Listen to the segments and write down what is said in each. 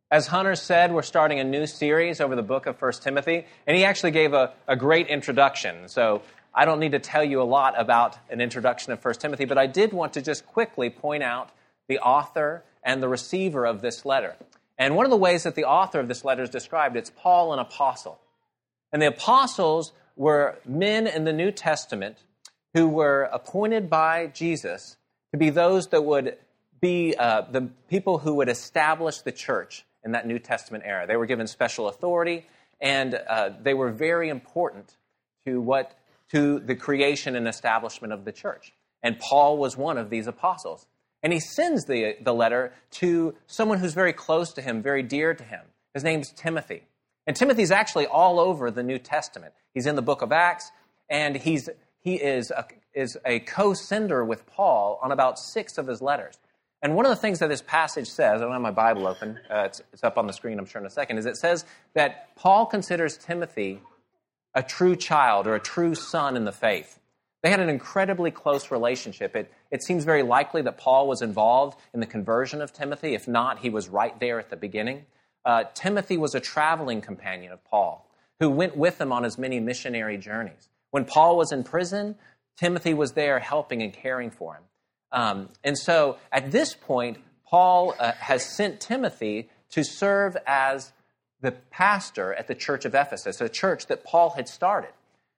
As Hunter said, we're starting a new series over the book of 1 Timothy, and he actually gave a great introduction. So I don't need to tell you a lot about an introduction of 1 Timothy, but I did want to just quickly point out the author and the receiver of this letter. And one of the ways that the author of this letter is described, it's Paul, an apostle. And the apostles were men in the New Testament who were appointed by Jesus to be those that would be the people who would establish the church in that New Testament era. They were given special authority, and they were very important to the creation and establishment of the church. And Paul was one of these apostles. And he sends the letter to someone who's very close to him, very dear to him. His name's Timothy. And Timothy's actually all over the New Testament. He's in the book of Acts, and he is a co-sender with Paul on about 6 of his letters. And one of the things that this passage says, I don't have my Bible open, it's up on the screen, I'm sure in a second, is it says that Paul considers Timothy a true child or a true son in the faith. They had an incredibly close relationship. It seems very likely that Paul was involved in the conversion of Timothy. If not, he was right there at the beginning. Timothy was a traveling companion of Paul who went with him on his many missionary journeys. When Paul was in prison, Timothy was there helping and caring for him. And so at this point, Paul has sent Timothy to serve as the pastor at the church of Ephesus, a church that Paul had started.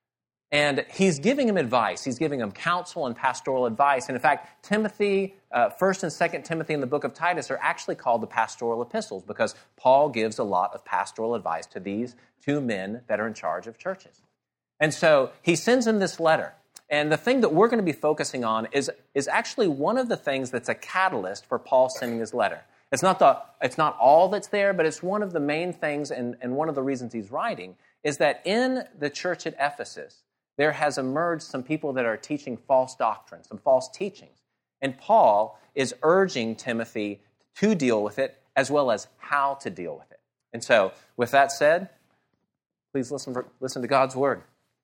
And he's giving him advice. He's giving him counsel and pastoral advice. And in fact, Timothy, 1st and 2nd Timothy and the book of Titus are actually called the pastoral epistles because Paul gives a lot of pastoral advice to these 2 men that are in charge of churches. And so he sends him this letter. And the thing that we're going to be focusing on is actually one of the things that's a catalyst for Paul sending his letter. It's not all that's there, but it's one of the main things, and one of the reasons he's writing is that in the church at Ephesus, there has emerged some people that are teaching false doctrine, some false teachings. And Paul is urging Timothy to deal with it as well as how to deal with it. And so, with that said, please listen to God's word.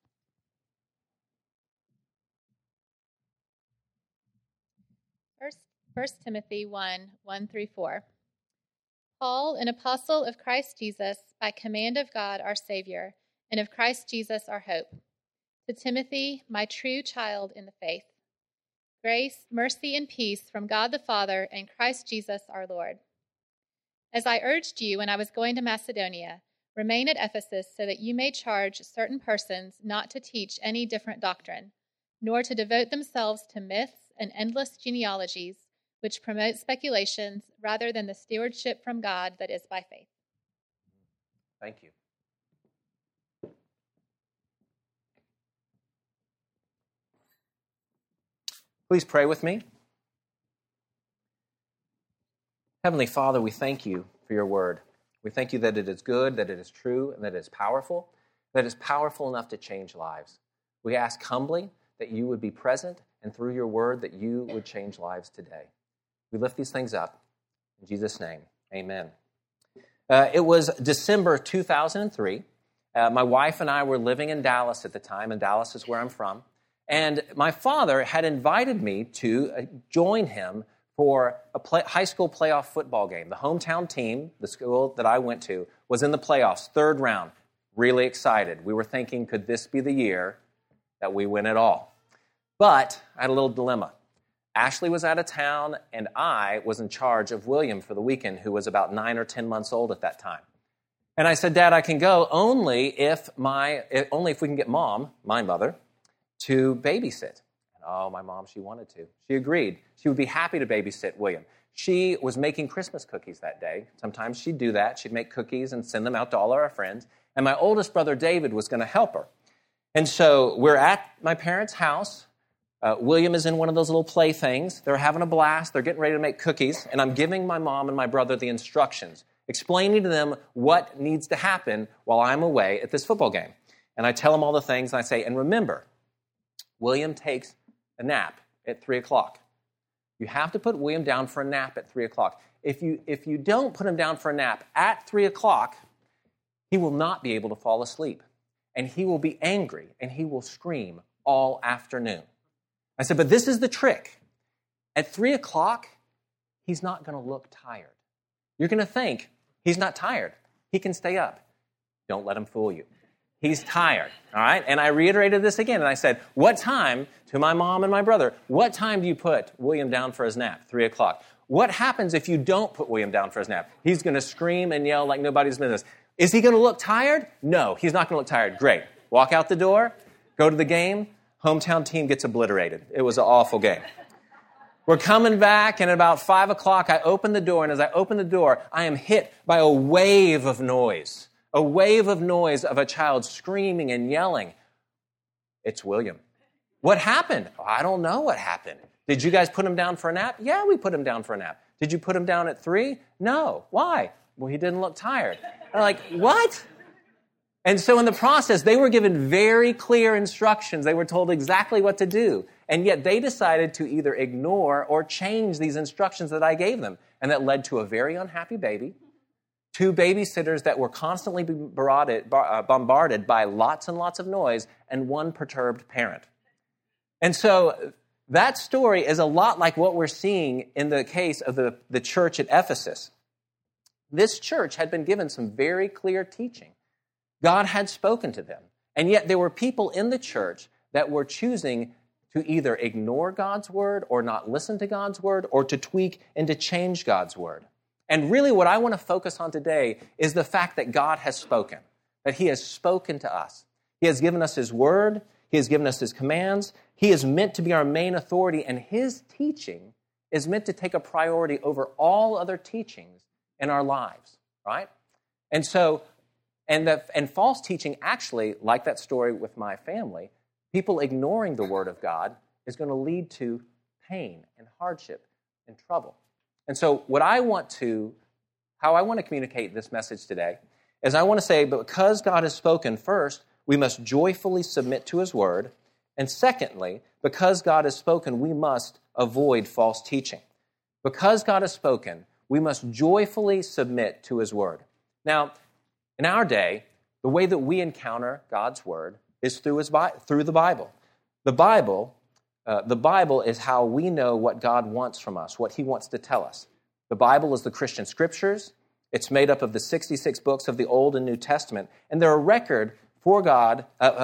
First Timothy 1:1-4. Paul, an apostle of Christ Jesus, by command of God our Savior, and of Christ Jesus our hope. To Timothy, my true child in the faith. Grace, mercy, and peace from God the Father and Christ Jesus our Lord. As I urged you when I was going to Macedonia, remain at Ephesus so that you may charge certain persons not to teach any different doctrine, nor to devote themselves to myths and endless genealogies, which promote speculations rather than the stewardship from God that is by faith. Thank you. Please pray with me. Heavenly Father, we thank you for your word. We thank you that it is good, that it is true, and that it is powerful enough to change lives. We ask humbly that you would be present, and through your word that you would change lives today. We lift these things up. In Jesus' name, amen. It was December 2003. My wife and I were living in Dallas at the time, and Dallas is where I'm from. And my father had invited me to join him for a high school playoff football game. The hometown team, the school that I went to, was in the playoffs, 3rd round. Really excited. We were thinking, could this be the year that we win it all? But I had a little dilemma. Ashley was out of town, and I was in charge of William for the weekend, who was about 9 or 10 months old at that time. And I said, Dad, I can go only if we can get Mom, my mother, to babysit. And my mom, she wanted to. She agreed. She would be happy to babysit William. She was making Christmas cookies that day. Sometimes she'd do that. She'd make cookies and send them out to all of our friends. And my oldest brother, David, was going to help her. And so we're at my parents' house. William is in one of those little play things. They're having a blast. They're getting ready to make cookies. And I'm giving my mom and my brother the instructions, explaining to them what needs to happen while I'm away at this football game. And I tell them all the things, and I say, and remember, William takes a nap at 3 o'clock. You have to put William down for a nap at 3 o'clock. If you don't put him down for a nap at 3 o'clock, he will not be able to fall asleep. And he will be angry, and he will scream all afternoon. I said, but this is the trick. At 3 o'clock, he's not going to look tired. You're going to think He's not tired. He can stay up. Don't let him fool you. He's tired, all right? And I reiterated this again, and I said, what time, to my mom and my brother, what time do you put William down for his nap? 3 o'clock. What happens if you don't put William down for his nap? He's going to scream and yell like nobody's business. Is he going to look tired? No, he's not going to look tired. Great. Walk out the door, go to the game, hometown team gets obliterated. It was an awful game. We're coming back, and at about 5 o'clock, I open the door, and as I open the door, I am hit by a wave of noise of a child screaming and yelling. It's William. What happened? I don't know what happened. Did you guys put him down for a nap? Yeah, we put him down for a nap. Did you put him down at 3? No. Why? Well, he didn't look tired. I'm like, what? And so in the process, they were given very clear instructions. They were told exactly what to do. And yet they decided to either ignore or change these instructions that I gave them. And that led to a very unhappy baby, 2 babysitters that were constantly bombarded by lots and lots of noise, and 1 perturbed parent. And so that story is a lot like what we're seeing in the case of the church at Ephesus. This church had been given some very clear teaching. God had spoken to them. And yet there were people in the church that were choosing to either ignore God's word or not listen to God's word or to tweak and to change God's word. And really what I want to focus on today is the fact that God has spoken, that he has spoken to us. He has given us his word. He has given us his commands. He is meant to be our main authority, and his teaching is meant to take a priority over all other teachings in our lives, right? And so, and false teaching actually, like that story with my family, people ignoring the word of God is going to lead to pain and hardship and trouble. And so how I want to communicate this message today is I want to say, because God has spoken, first, we must joyfully submit to his word. And secondly, because God has spoken, we must avoid false teaching. Because God has spoken, we must joyfully submit to his word. Now, in our day, the way that we encounter God's word is through the Bible. The Bible is how we know what God wants from us, what he wants to tell us. The Bible is the Christian scriptures. It's made up of the 66 books of the Old and New Testament, and they're a record for God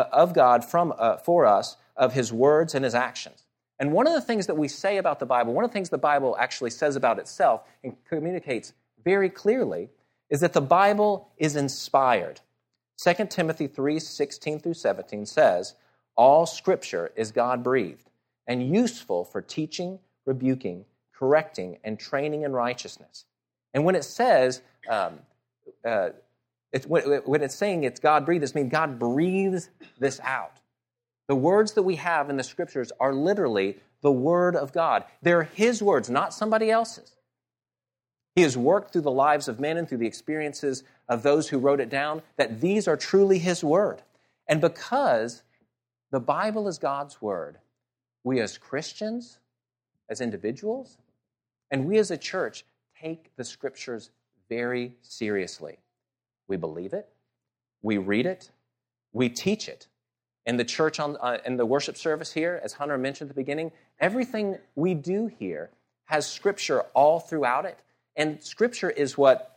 for us of his words and his actions. And one of the things that we say about the Bible, one of the things the Bible actually says about itself and communicates very clearly, is that the Bible is inspired. 2 Timothy 3:16-17 says, all Scripture is God-breathed and useful for teaching, rebuking, correcting, and training in righteousness. And when it says, when it's saying it's God-breathed, this means God breathes this out. The words that we have in the Scriptures are literally the Word of God. They're his words, not somebody else's. He has worked through the lives of men and through the experiences of those who wrote it down, that these are truly his word. And because the Bible is God's word, we as Christians, as individuals, and we as a church take the Scriptures very seriously. We believe it, we read it, we teach it. In the church, in the worship service here, as Hunter mentioned at the beginning, everything we do here has Scripture all throughout it. And Scripture is what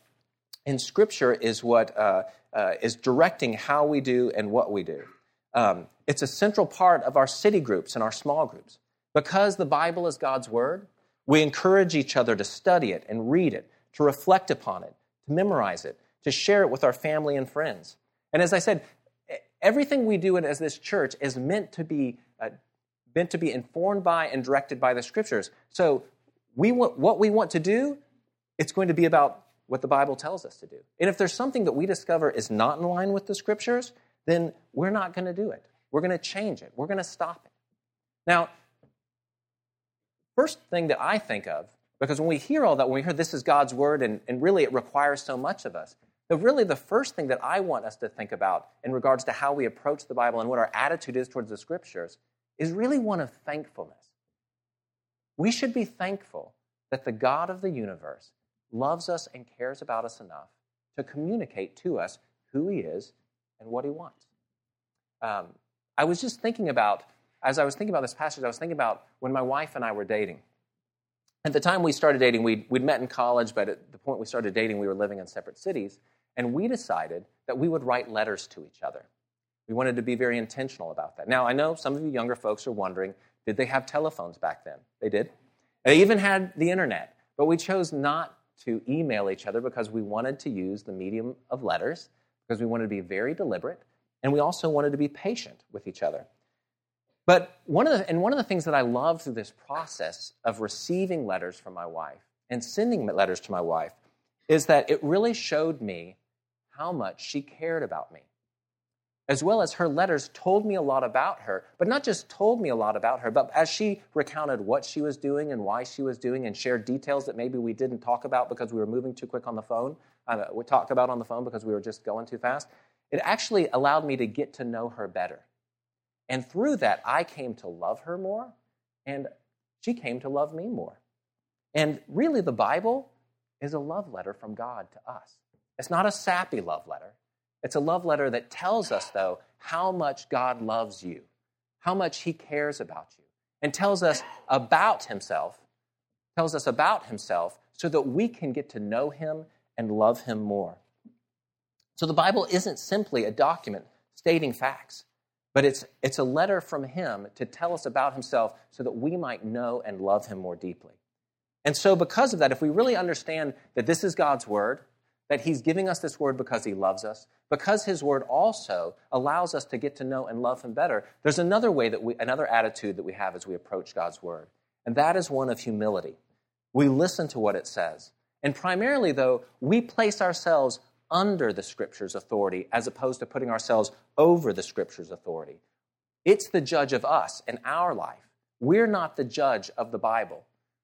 is directing how we do and what we do. It's a central part of our city groups and our small groups. Because the Bible is God's word, we encourage each other to study it and read it, to reflect upon it, to memorize it, to share it with our family and friends. And as I said, everything we do as this church is meant to be informed by and directed by the Scriptures. So what we want to do, it's going to be about what the Bible tells us to do. And if there's something that we discover is not in line with the Scriptures, then we're not going to do it. We're going to change it. We're going to stop it. Now, first thing that I think of, because when we hear all that, when we hear this is God's word, and really it requires so much of us, but really the first thing that I want us to think about in regards to how we approach the Bible and what our attitude is towards the Scriptures is really one of thankfulness. We should be thankful that the God of the universe loves us and cares about us enough to communicate to us who he is and what he wants. I was just thinking about, as I was thinking about this passage, I was thinking about when my wife and I were dating. At the time we started dating, we'd met in college, but at the point we started dating, we were living in separate cities, and we decided that we would write letters to each other. We wanted to be very intentional about that. Now, I know some of you younger folks are wondering, did they have telephones back then? They did. They even had the internet, but we chose not to email each other because we wanted to use the medium of letters, because we wanted to be very deliberate, and we also wanted to be patient with each other. But one of the things that I love through this process of receiving letters from my wife and sending letters to my wife is that it really showed me how much she cared about me. As well as her letters told me a lot about her, but not just told me a lot about her, but as she recounted what she was doing and why she was doing and shared details that maybe we didn't talk about because we were moving too quick on the phone, we talked about on the phone because we were just going too fast, it actually allowed me to get to know her better. And through that, I came to love her more, and she came to love me more. And really, the Bible is a love letter from God to us. It's not a sappy love letter. It's a love letter that tells us, though, how much God loves you, how much he cares about you, and tells us about himself so that we can get to know him and love him more. So the Bible isn't simply a document stating facts, but it's a letter from him to tell us about himself so that we might know and love him more deeply. And so because of that, if we really understand that this is God's word, that he's giving us this word because he loves us, because his word also allows us to get to know and love him better, there's another attitude that we have as we approach God's word, and that is one of humility. We listen to what it says. And primarily, though, we place ourselves under the Scripture's authority as opposed to putting ourselves over the Scripture's authority. It's the judge of us and our life. We're not the judge of the Bible.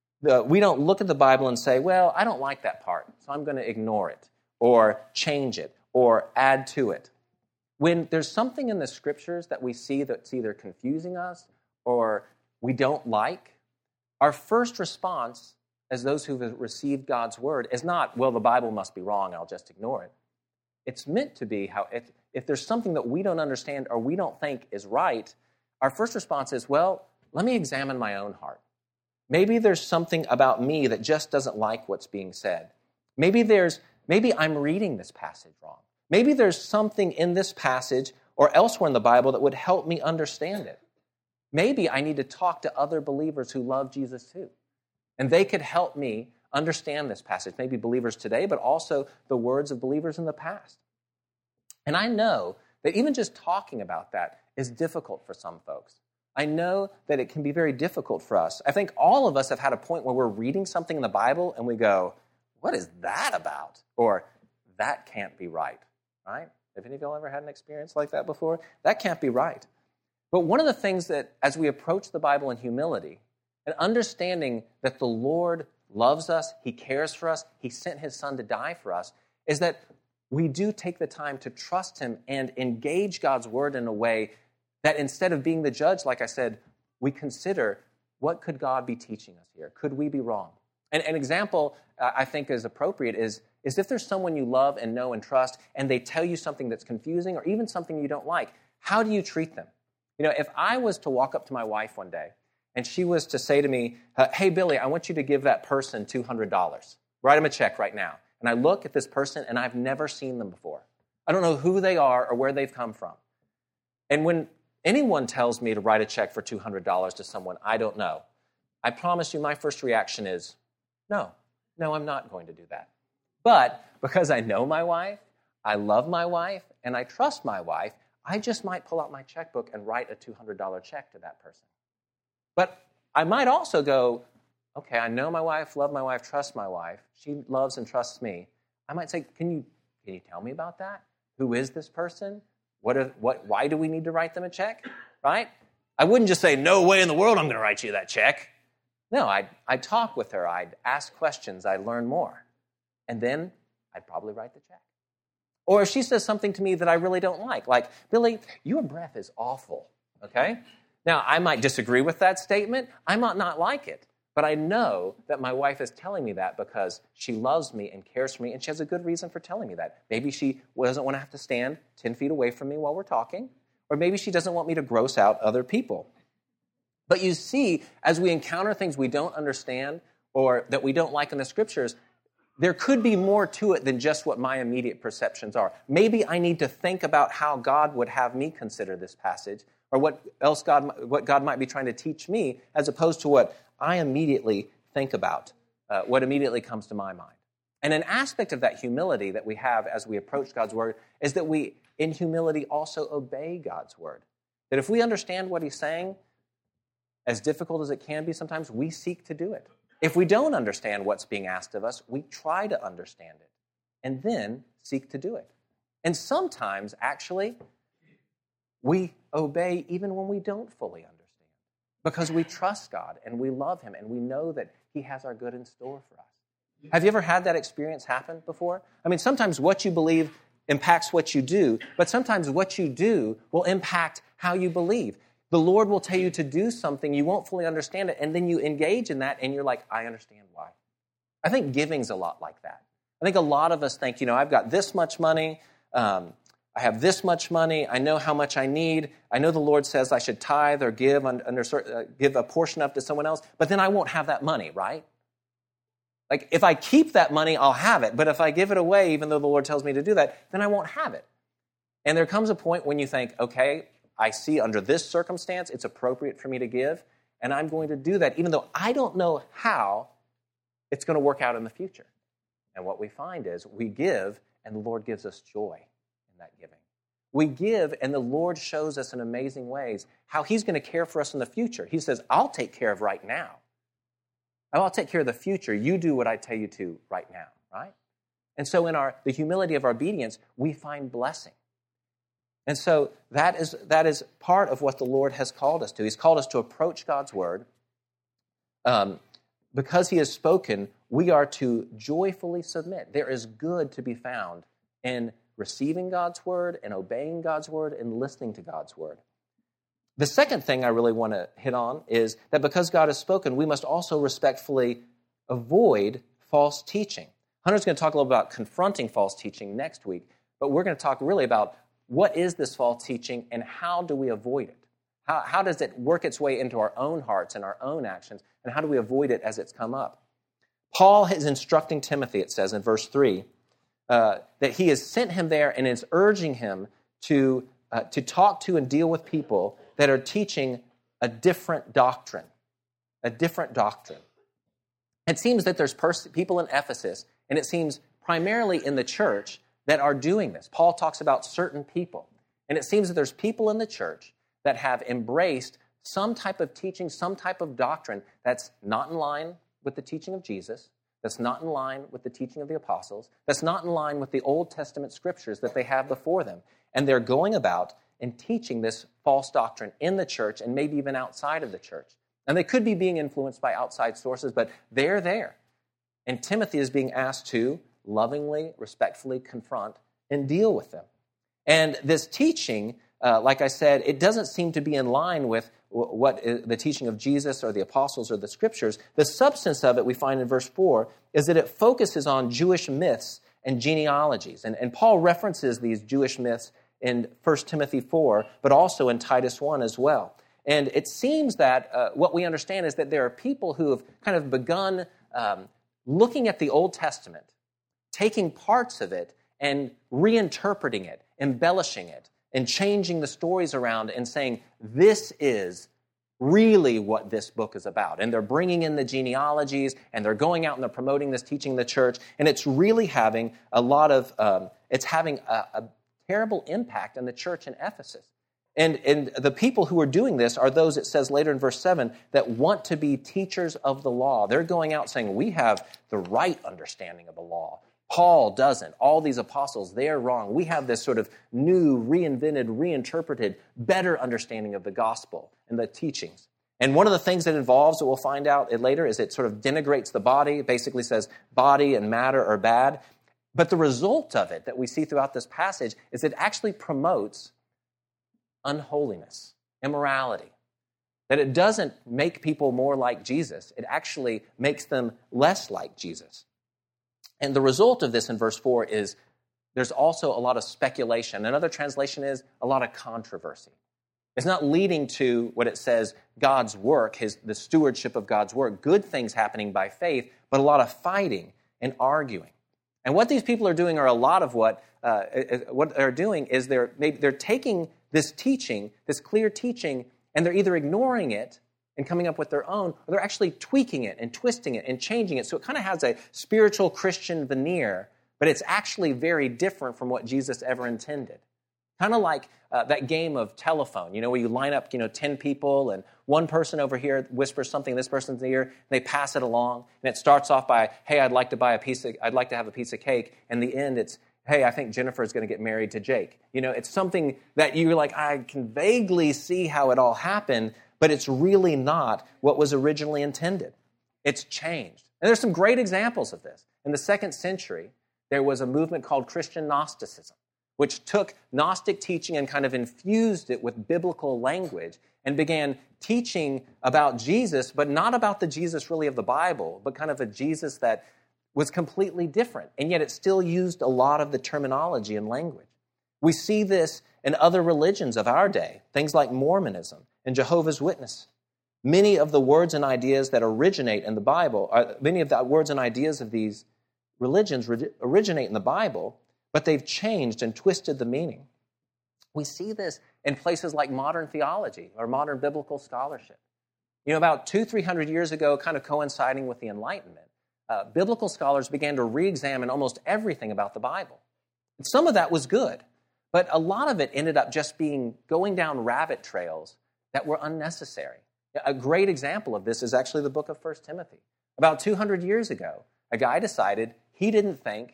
We don't look at the Bible and say, well, I don't like that part, so I'm going to ignore it or change it or add to it. When there's something in the Scriptures that we see that's either confusing us or we don't like, our first response as those who've received God's word is not, well, the Bible must be wrong, I'll just ignore it. It's meant to be how if there's something that we don't understand or we don't think is right, our first response is, well, let me examine my own heart. Maybe there's something about me that just doesn't like what's being said. Maybe I'm reading this passage wrong. Maybe there's something in this passage or elsewhere in the Bible that would help me understand it. Maybe I need to talk to other believers who love Jesus too. And they could help me understand this passage. Maybe believers today, but also the words of believers in the past. And I know that even just talking about that is difficult for some folks. I know that it can be very difficult for us. I think all of us have had a point where we're reading something in the Bible and we go, what is that about? Or, that can't be right, right? Have any of y'all ever had an experience like that before? That can't be right. But one of the things that, as we approach the Bible in humility, and understanding that the Lord loves us, he cares for us, he sent his son to die for us, is that we do take the time to trust him and engage God's word in a way that instead of being the judge, like I said, we consider, what could God be teaching us here? Could we be wrong? And an example I think is appropriate is if there's someone you love and know and trust, and they tell you something that's confusing or even something you don't like, how do you treat them? You know, if I was to walk up to my wife one day, and she was to say to me, hey, Billy, I want you to give that person $200. Write him a check right now. And I look at this person, and I've never seen them before. I don't know who they are or where they've come from. And when anyone tells me to write a check for $200 to someone I don't know, I promise you my first reaction is, no, I'm not going to do that. But because I know my wife, I love my wife, and I trust my wife, I just might pull out my checkbook and write a $200 check to that person. But I might also go, okay, I know my wife, love my wife, trust my wife. She loves and trusts me. I might say, can you tell me about that? Who is this person? Why do we need to write them a check? Right? I wouldn't just say, no way in the world I'm going to write you that check. No, I'd talk with her. I'd ask questions. I'd learn more. And then I'd probably write the check. Or if she says something to me that I really don't like Billy, your breath is awful, okay? Now, I might disagree with that statement. I might not like it. But I know that my wife is telling me that because she loves me and cares for me, and she has a good reason for telling me that. Maybe she doesn't want to have to stand 10 feet away from me while we're talking, or maybe she doesn't want me to gross out other people. But you see, as we encounter things we don't understand, or that we don't like in the Scriptures, there could be more to it than just what my immediate perceptions are. Maybe I need to think about how God would have me consider this passage, or what God might be trying to teach me, as opposed to what I immediately think about, what immediately comes to my mind. And an aspect of that humility that we have as we approach God's Word is that we, in humility, also obey God's Word. That if we understand what He's saying, as difficult as it can be sometimes, we seek to do it. If we don't understand what's being asked of us, we try to understand it and then seek to do it. And sometimes, actually, we obey even when we don't fully understand, because we trust God and we love Him and we know that He has our good in store for us. Have you ever had that experience happen before? I mean, sometimes what you believe impacts what you do, but sometimes what you do will impact how you believe. The Lord will tell you to do something, you won't fully understand it, and then you engage in that, and you're like, I understand why. I think giving's a lot like that. I think a lot of us think, I've got this much money, I have this much money, I know how much I need, I know the Lord says I should tithe or give give a portion of to someone else, but then I won't have that money, right? Like, if I keep that money, I'll have it, but if I give it away, even though the Lord tells me to do that, then I won't have it. And there comes a point when you think, okay, I see under this circumstance it's appropriate for me to give, and I'm going to do that, even though I don't know how it's going to work out in the future. And what we find is we give, and the Lord gives us joy in that giving. We give, and the Lord shows us in amazing ways how He's going to care for us in the future. He says, I'll take care of right now. I'll take care of the future. You do what I tell you to right now, right? And so in the humility of our obedience, we find blessing. And so that is part of what the Lord has called us to. He's called us to approach God's Word. Because He has spoken, we are to joyfully submit. There is good to be found in receiving God's Word and obeying God's Word and listening to God's Word. The second thing I really want to hit on is that because God has spoken, we must also respectfully avoid false teaching. Hunter's going to talk a little about confronting false teaching next week, but we're going to talk really about what is this false teaching and how do we avoid it? How does it work its way into our own hearts and our own actions, and how do we avoid it as it's come up? Paul is instructing Timothy, it says in verse 3, that he has sent him there and is urging him to talk to and deal with people that are teaching a different doctrine. A different doctrine. It seems that there's people in Ephesus, and it seems primarily in the church, that are doing this. Paul talks about certain people. And it seems that there's people in the church that have embraced some type of teaching, some type of doctrine that's not in line with the teaching of Jesus, that's not in line with the teaching of the apostles, that's not in line with the Old Testament scriptures that they have before them. And they're going about and teaching this false doctrine in the church and maybe even outside of the church. And they could be being influenced by outside sources, but they're there. And Timothy is being asked to lovingly, respectfully confront and deal with them. And this teaching, like I said, it doesn't seem to be in line with what the teaching of Jesus or the apostles or the scriptures. The substance of it, we find in verse 4, is that it focuses on Jewish myths and genealogies. And Paul references these Jewish myths in 1 Timothy 4, but also in Titus 1 as well. And it seems that what we understand is that there are people who have kind of begun looking at the Old Testament, taking parts of it and reinterpreting it, embellishing it, and changing the stories around and saying, this is really what this book is about. And they're bringing in the genealogies, and they're going out and they're promoting this teaching in the church, and it's really having a lot of, it's having a terrible impact on the church in Ephesus. And the people who are doing this are those, it says later in verse 7, that want to be teachers of the law. They're going out saying, we have the right understanding of the law. Paul doesn't. All these apostles, they're wrong. We have this sort of new, reinvented, reinterpreted, better understanding of the gospel and the teachings. And one of the things that involves, that we'll find out later, is it sort of denigrates the body. It basically says body and matter are bad. But the result of it that we see throughout this passage is it actually promotes unholiness, immorality. That it doesn't make people more like Jesus. It actually makes them less like Jesus. And the result of this in verse 4 is there's also a lot of speculation. Another translation is a lot of controversy. It's not leading to what it says, God's work, the stewardship of God's work, good things happening by faith, but a lot of fighting and arguing. And what these people are doing are a lot of what they're doing is they're taking this teaching, this clear teaching, and they're either ignoring it and coming up with their own, or they're actually tweaking it and twisting it and changing it. So it kind of has a spiritual Christian veneer, but it's actually very different from what Jesus ever intended. Kind of like that game of telephone, where you line up, 10 people, and one person over here whispers something in this person's ear, and they pass it along, and it starts off by, hey, I'd like to have a piece of cake, and the end it's, hey, I think Jennifer's going to get married to Jake. It's something that you're like, I can vaguely see how it all happened, but it's really not what was originally intended. It's changed. And there's some great examples of this. In the 2nd century, there was a movement called Christian Gnosticism, which took Gnostic teaching and kind of infused it with biblical language and began teaching about Jesus, but not about the Jesus really of the Bible, but kind of a Jesus that was completely different, and yet it still used a lot of the terminology and language. We see this in other religions of our day, things like Mormonism and Jehovah's Witness. Many of the words and ideas that originate in the Bible, many of the words and ideas of these religions originate in the Bible, but they've changed and twisted the meaning. We see this in places like modern theology or modern biblical scholarship. About 200-300 years ago, kind of coinciding with the Enlightenment, biblical scholars began to re-examine almost everything about the Bible. And some of that was good, but a lot of it ended up just going down rabbit trails that were unnecessary. A great example of this is actually the book of 1 Timothy. About 200 years ago, a guy decided he didn't think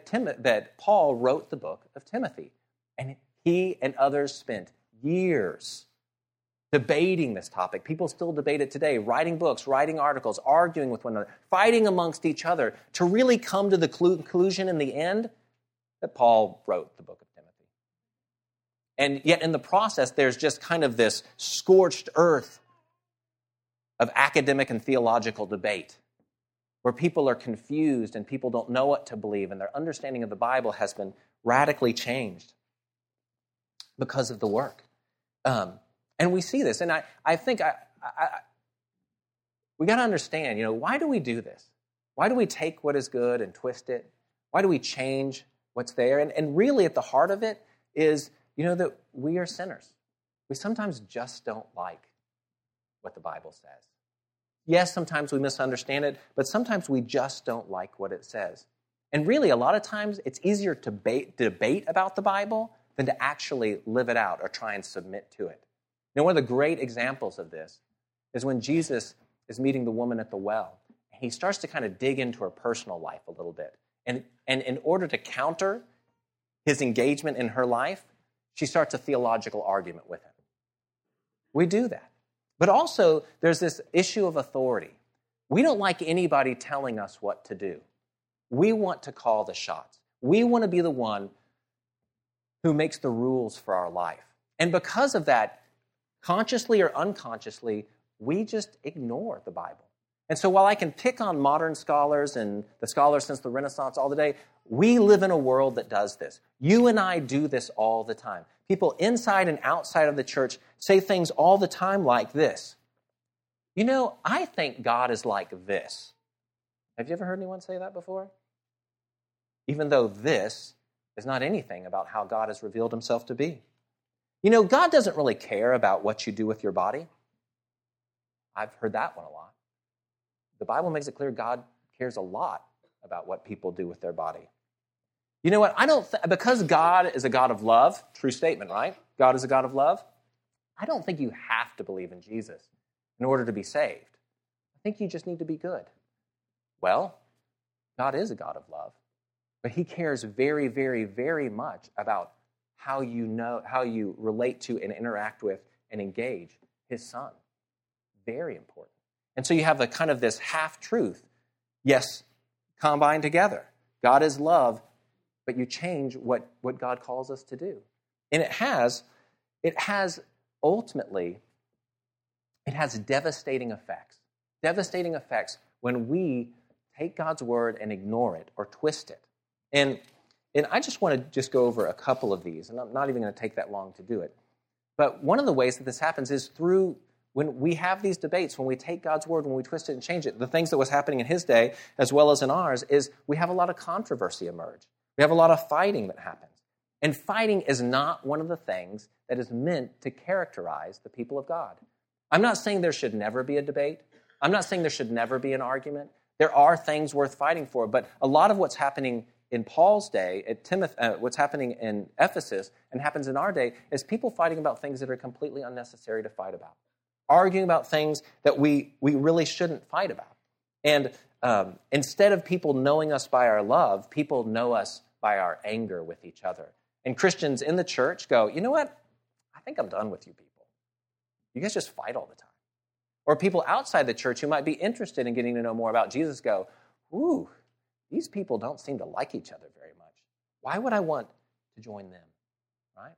that Paul wrote the book of Timothy. And he and others spent years debating this topic. People still debate it today, writing books, writing articles, arguing with one another, fighting amongst each other to really come to the conclusion in the end that Paul wrote the book of Timothy. And yet in the process, there's just kind of this scorched earth of academic and theological debate where people are confused and people don't know what to believe, and their understanding of the Bible has been radically changed because of the work. And we see this, and I think we got to understand, why do we do this? Why do we take what is good and twist it? Why do we change what's there? And really at the heart of it is, that we are sinners. We sometimes just don't like what the Bible says. Yes, sometimes we misunderstand it, but sometimes we just don't like what it says. And really, a lot of times, it's easier to debate about the Bible than to actually live it out or try and submit to it. One of the great examples of this is when Jesus is meeting the woman at the well. He starts to kind of dig into her personal life a little bit. And in order to counter his engagement in her life, she starts a theological argument with him. We do that. But also, there's this issue of authority. We don't like anybody telling us what to do. We want to call the shots. We want to be the one who makes the rules for our life. And because of that, consciously or unconsciously, we just ignore the Bible. And so while I can pick on modern scholars and the scholars since the Renaissance all the day, we live in a world that does this. You and I do this all the time. People inside and outside of the church say things all the time like this. I think God is like this. Have you ever heard anyone say that before? Even though this is not anything about how God has revealed himself to be. God doesn't really care about what you do with your body. I've heard that one a lot. The Bible makes it clear God cares a lot about what people do with their body. You know what? Because God is a God of love, true statement, right? God is a God of love. I don't think you have to believe in Jesus in order to be saved. I think you just need to be good. Well, God is a God of love, but he cares very, very, very much about how you relate to and interact with and engage his son. Very important. And so you have a kind of this half-truth, yes, combined together. God is love, but you change what God calls us to do. And it has devastating effects. Devastating effects when we take God's word and ignore it or twist it. And I just want to go over a couple of these, and I'm not even going to take that long to do it. But one of the ways that this happens is through when we have these debates, when we take God's word, when we twist it and change it. The things that was happening in his day, as well as in ours, is we have a lot of controversy emerge. We have a lot of fighting that happens. And fighting is not one of the things that is meant to characterize the people of God. I'm not saying there should never be a debate. I'm not saying there should never be an argument. There are things worth fighting for, but a lot of what's happening in Paul's day, at what's happening in Ephesus and happens in our day, is people fighting about things that are completely unnecessary to fight about, arguing about things that we really shouldn't fight about. And instead of people knowing us by our love, people know us by our anger with each other. And Christians in the church go, you know what? I think I'm done with you people. You guys just fight all the time. Or people outside the church who might be interested in getting to know more about Jesus go, ooh, these people don't seem to like each other very much. Why would I want to join them, right?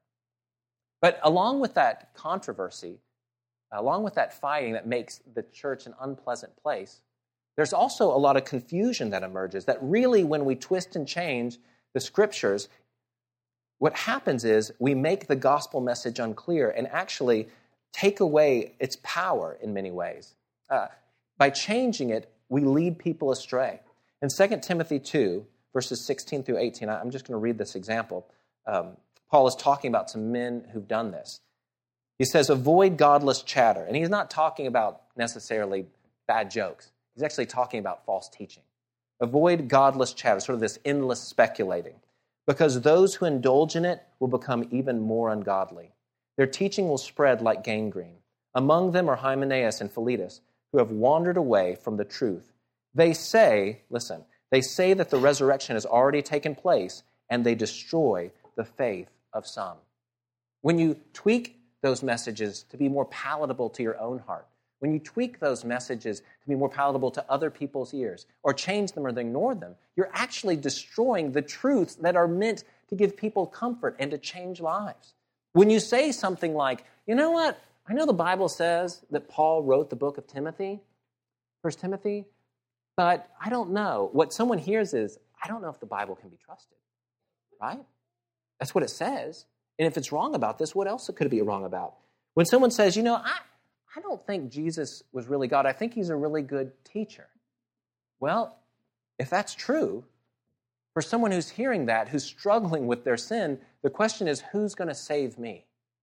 But along with that controversy, along with that fighting that makes the church an unpleasant place, there's also a lot of confusion that emerges that really, when we twist and change the scriptures, what happens is we make the gospel message unclear and actually take away its power in many ways. By changing it, we lead people astray. In 2 Timothy 2, verses 16 through 18, I'm just going to read this example. Paul is talking about some men who've done this. He says, avoid godless chatter. And he's not talking about necessarily bad jokes. He's actually talking about false teaching. Avoid godless chatter, sort of this endless speculating, because those who indulge in it will become even more ungodly. Their teaching will spread like gangrene. Among them are Hymenaeus and Philetus, who have wandered away from the truth. They say, listen, they say that the resurrection has already taken place, and they destroy the faith of some. When you tweak those messages to be more palatable to your own heart, when you tweak those messages to be more palatable to other people's ears, or change them or ignore them, you're actually destroying the truths that are meant to give people comfort and to change lives. When you say something like, you know what, I know the Bible says that Paul wrote the book of Timothy, 1 Timothy, but I don't know. What someone hears is, I don't know if the Bible can be trusted, right? That's what it says. And if it's wrong about this, what else could it be wrong about? When someone says, you know, I don't think Jesus was really God. I think he's a really good teacher. Well, if that's true, for someone who's hearing that, who's struggling with their sin, the question is, who's going to save me?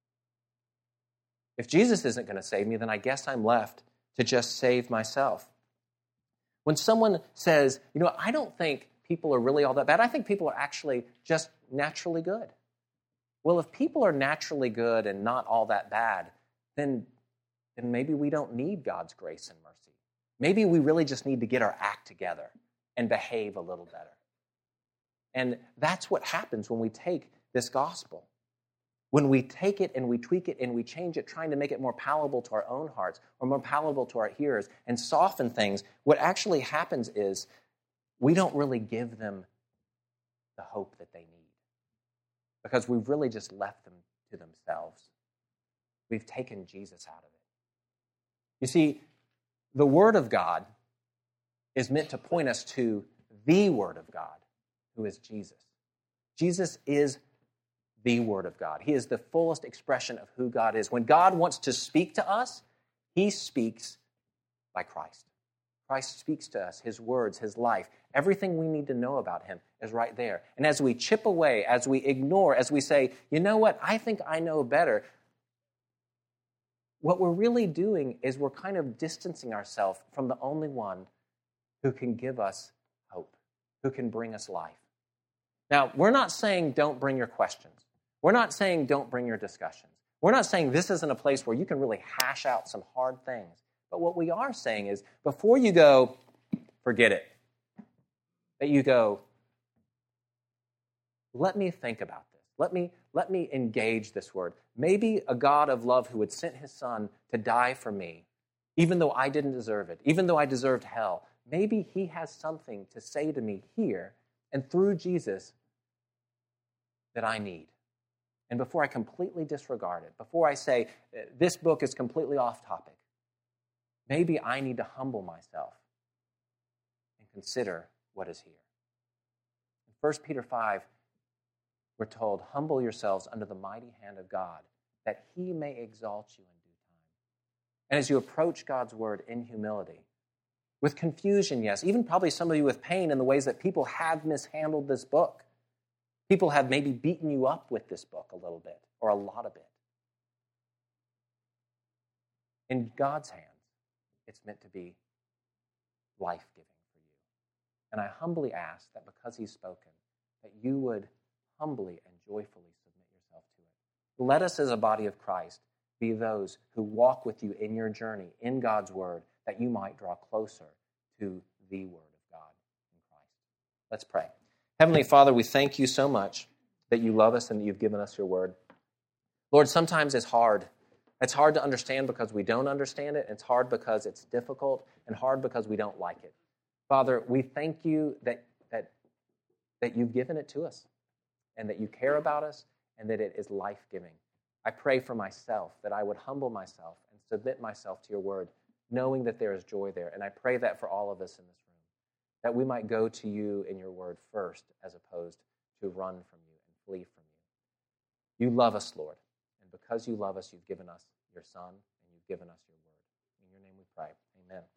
If Jesus isn't going to save me, then I guess I'm left to just save myself. When someone says, you know, I don't think people are really all that bad. I think people are actually just naturally good. Well, if people are naturally good and not all that bad, then maybe we don't need God's grace and mercy. Maybe we really just need to get our act together and behave a little better. And that's what happens when we take this gospel. When we take it and we tweak it and we change it, trying to make it more palatable to our own hearts or more palatable to our hearers and soften things, what actually happens is we don't really give them the hope that they need because we've really just left them to themselves. We've taken Jesus out of it. You see, the Word of God is meant to point us to the Word of God, who is Jesus. Jesus is the Word of God. He is the fullest expression of who God is. When God wants to speak to us, he speaks by Christ. Christ speaks to us, his words, his life. Everything we need to know about him is right there. And as we chip away, as we ignore, as we say, you know what, I think I know better, what we're really doing is we're kind of distancing ourselves from the only one who can give us hope, who can bring us life. Now, we're not saying don't bring your questions. We're not saying don't bring your discussions. We're not saying this isn't a place where you can really hash out some hard things. But what we are saying is before you go, forget it, that you go, let me think about this. Let me engage this word. Maybe a God of love who had sent his son to die for me, even though I didn't deserve it, even though I deserved hell, maybe he has something to say to me here and through Jesus that I need. And before I completely disregard it, before I say, this book is completely off topic, maybe I need to humble myself and consider what is here. In 1 Peter 5, we're told, humble yourselves under the mighty hand of God, that he may exalt you in due time. And as you approach God's word in humility, with confusion, yes, even probably some of you with pain in the ways that people have mishandled this book. People have maybe beaten you up with this book a little bit, or a lot of it. In God's hands, it's meant to be life-giving for you. And I humbly ask that because he's spoken, that you would humbly and joyfully submit yourself to it. Let us as a body of Christ be those who walk with you in your journey in God's word, that you might draw closer to the word of God in Christ. Let's pray. Heavenly Father, we thank you so much that you love us and that you've given us your word. Lord, sometimes it's hard. It's hard to understand because we don't understand it. It's hard because it's difficult, and hard because we don't like it. Father, we thank you that you've given it to us, and that you care about us, and that it is life-giving. I pray for myself that I would humble myself and submit myself to your word, knowing that there is joy there. And I pray that for all of us in this room, that we might go to you in your word first, as opposed to run from you and flee from you. You love us, Lord. And because you love us, you've given us your Son, and you've given us your word. In your name we pray. Amen.